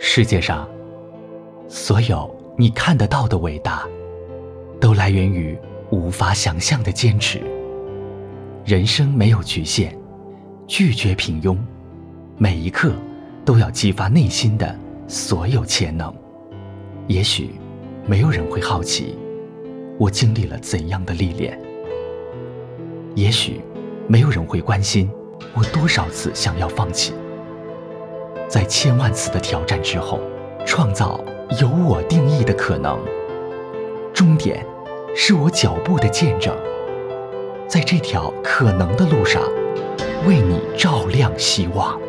世界上所有你看得到的伟大，都来源于无法想象的坚持。人生没有局限，拒绝平庸，每一刻都要激发内心的所有潜能。也许没有人会好奇我经历了怎样的历练，也许没有人会关心我多少次想要放弃。在千万次的挑战之后，创造由我定义的可能。终点是我脚步的见证，在这条可能的路上，为你照亮希望。